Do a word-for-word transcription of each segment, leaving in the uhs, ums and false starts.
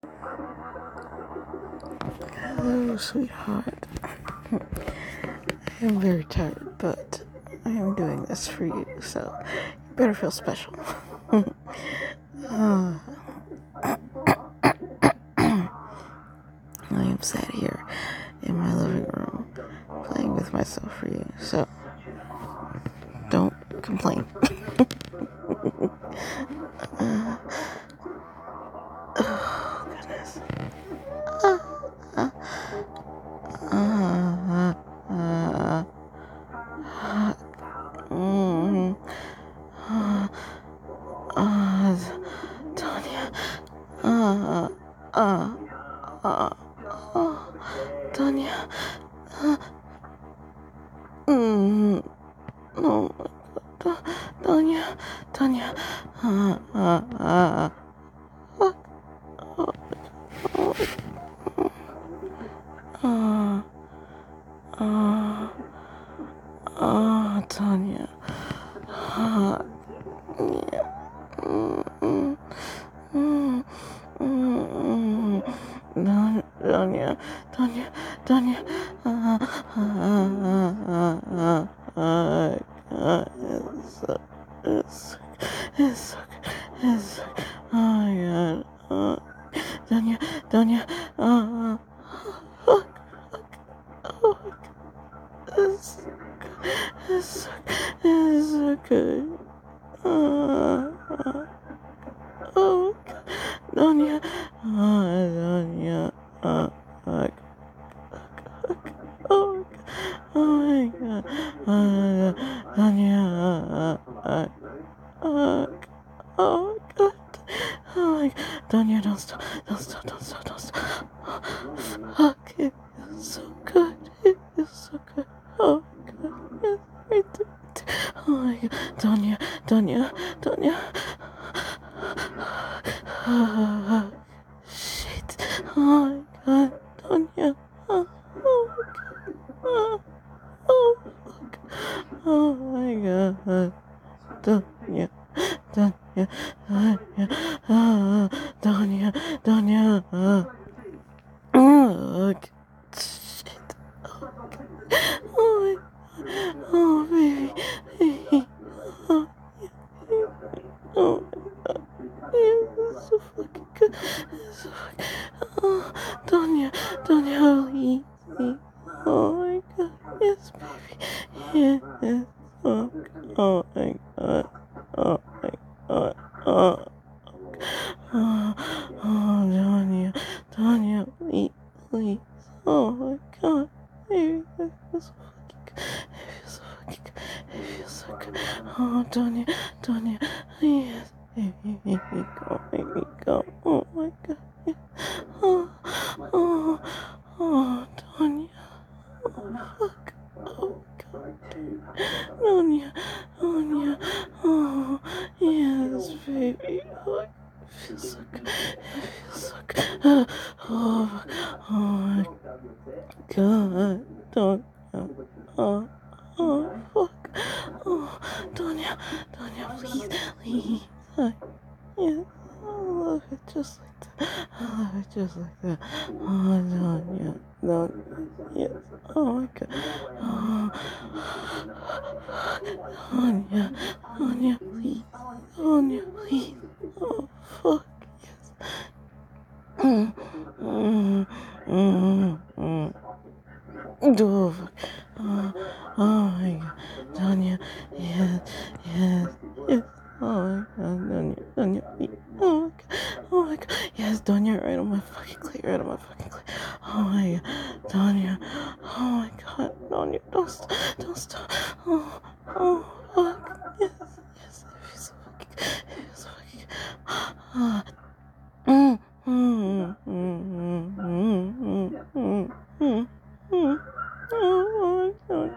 Hello, sweetheart. I am very tired, but I am doing this for you, so you better feel special. uh, I am sat here in my living room playing with myself for you, so don't complain. uh, oh, goodness. Uh, uh, uh, uh, uh, mm, uh, uh, Tanya. Uh, uh, uh, uh, Tanya. Uh, mm, oh my God. Tanya. Tanya. Uh, uh, uh, uh, uh, uh, uh, Tanya. Uh, yeah. Mm, mm, mm, mm, mm. Tanya, Tanya, Tanya. Uh, uh, uh, uh, uh, uh, it's so, it's, it's, so, it's, so, oh my God. Uh, Tanya, Tanya. Uh, uh, oh, it's, it's, it's so good. Uh, uh, oh, Tanya. Uh, Tanya. Uh, uh, oh, oh my God. Uh, Tanya. Uh, uh, uh, oh God. Oh my God. Tanya, don't stop. Don't stop. Don't stop. Don't stop. Fuck. It is so good. It is so good. Oh my God. Yes, right there. Oh my God. Tanya. Tanya. Tanya. Uh, shit. Oh my God. Tanya. Oh, oh my God. Oh, fuck. Oh my God. Tanya. Tanya. Tanya. Uh, Tanya. Tanya. Uh, oh, shit. Oh, my, oh, baby. Baby. Oh, oh my God. Yeah, it's so fucking good. It's so fucking... Oh, Tanya. Tanya, please. Oh my God. Yes, baby. Yes. Oh, oh my God. Oh my God. Oh, oh, oh, Tanya. Tanya, please, please. Oh my God. Baby, that feels so fucking good. It feels so fucking good. It feels so good. Oh, Tanya. Tanya. Yes. Baby, make me go. Make me go. Oh my God. Yes. Oh, oh, oh, Tanya. Oh, fuck. Oh, God. Tanya. Tanya. Oh, yes, baby. Oh, it feels so good. It feels so good. Oh, oh my God. Tanya. Oh, oh, fuck. Oh, Tanya. Tanya, please, please. Uh, yeah, I love it just like that. I love it just like that. Oh, Tanya. No, yes. Oh my God. Oh, Tanya. Tanya, please. Tanya, please. Oh, fuck. Yes. Mm, mm, mm, mm. Oh, fuck. Oh, oh my God. Tanya. Yes. Yes. Yes. Oh my God. Tanya. Tanya, please. Oh my God. Oh my God. Yes, Tanya, right on my fucking clit. Right on my fucking clit. Oh my God. Tanya. Oh my God. Tanya, don't stop. Don't stop. Oh, oh, fuck. Yes. Yes. It feels so fucking good. It feels so fucking good. Ah. Mm, mm, mm, mm, mm, mm, mm, mm. Oh, oh,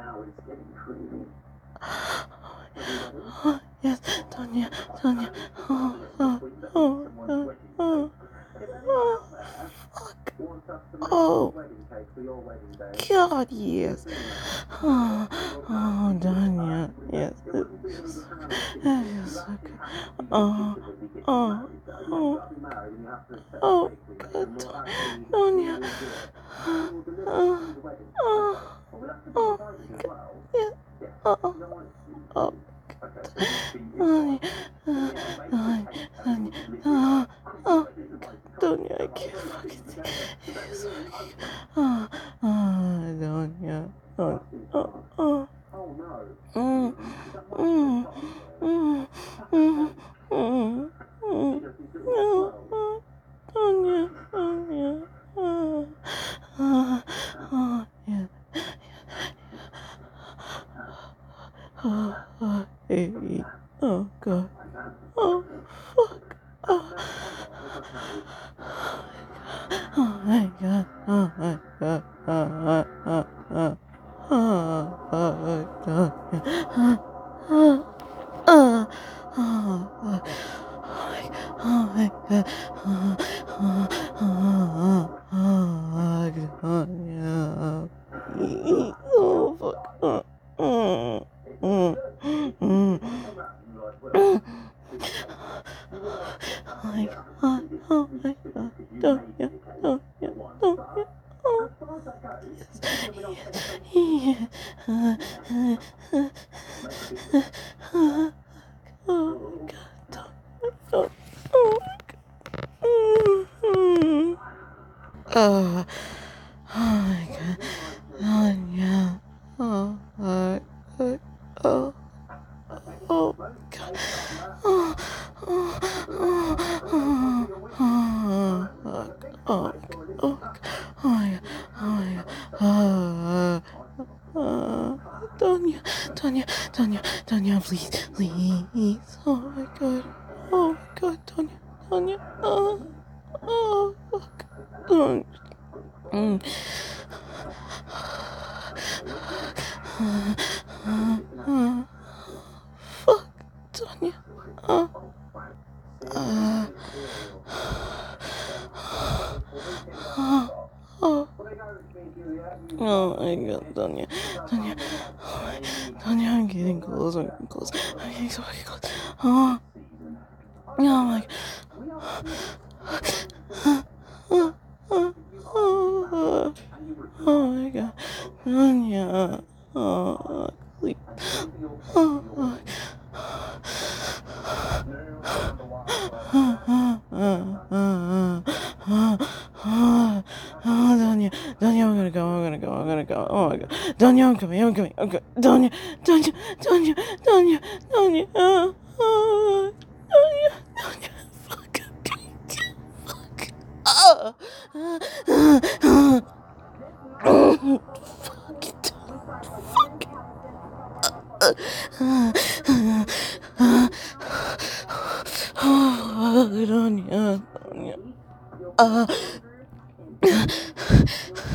oh, yes, Tanya, Tanya. Oh, oh, oh, oh, oh, oh, fuck. Oh, God, yes. Oh, oh, Tanya, yes. It feels so good. It feels so good. Oh, Oh, oh, oh, God, Tonya. Oh, oh, oh, yeah, oh, oh, Tonya, Tonya, oh, oh, Tonya, I can't fucking think. It's like, oh, oh, Tonya, oh, oh, oh. Mm, mm, mm, mm, mm, mm. No, oh, Tonya, Tonya, oh, oh, oh, yeah, oh, oh, hey, oh, God, oh, fuck, oh, oh, my God, oh, my God, oh, oh, oh, oh, oh, oh, God, oh, oh, oh, oh, oh. Oh my God. Oh, oh, oh, oh, oh, God, yeah. Oh, fuck. Oh, oh, oh, oh, oh. Oh my God. Oh my God. Don't ya, don't ya, don't ya. Oh, yes, yes, yes. Uh, uh, uh, uh, uh, oh, God, don't, don't. Oh, mm-hmm. Oh, oh my God. Oh, yeah. Oh, my God. Oh, oh, God. Oh, oh, oh, oh, oh, oh, oh, oh, oh, yeah. Oh, yeah. Oh, uh, Tonya, Tonya, Tonya, Tonya, please, please. Oh, my God. Oh, my God, Tonya, Tonya. Oh, oh, fuck. Oh, mm. Uh, uh, uh, fuck, Tonya. Uh, uh, uh, oh, oh my God, Tonya, Tonya, oh, Tonya, I'm getting close, I'm getting close, I'm getting so fucking close. Oh, oh my God. Uh, uh, uh, oh my God, Tonya. Oh, please. Oh, oh. Oh, Donya, Donya, I'm gonna go, I'm gonna go, I'm gonna go. Oh my God, Donya, I'm coming, I'm coming, I'm coming. Donya, Donya, Donya, Donya, Donya. Oh, oh, Donya, Donya, fuck, fuck. Oh, oh, fuck it, fuck. Oh, Donya, Donya. Uh,